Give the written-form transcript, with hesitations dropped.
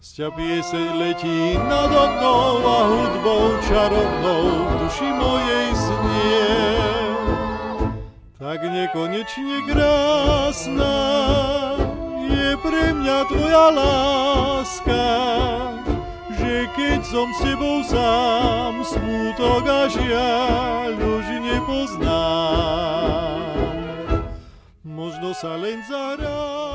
Sťa pieseň letí nado mnou a hudbou čarovnou v duši mojej znie. Tak nekonečne krásna je pre mňa tvoja láska, že keď som s tebou sám, smútok a žiaľ už nepoznám. Možno sa len zahrám